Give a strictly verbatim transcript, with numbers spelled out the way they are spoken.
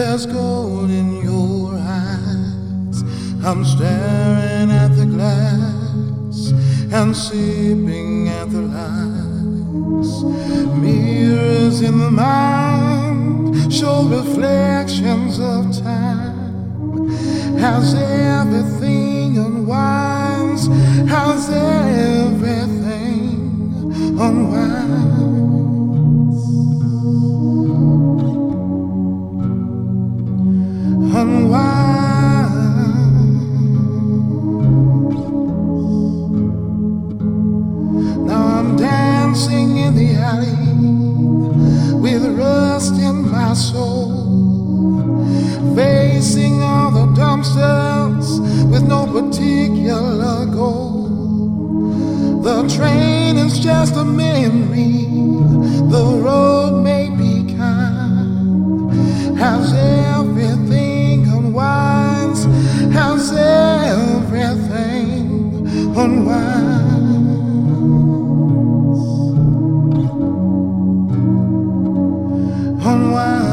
There's gold in your eyes. I'm staring at the glass and sipping at the lights. Mirrors in the mind show reflections of time. As everything unwinds, as everything unwinds. Now I'm dancing in the alley with rust in my soul, facing all the dumpsters with no particular goal. The train is just a memory, the road may be kind, as everything unwinds, as everything unwinds. Unwind.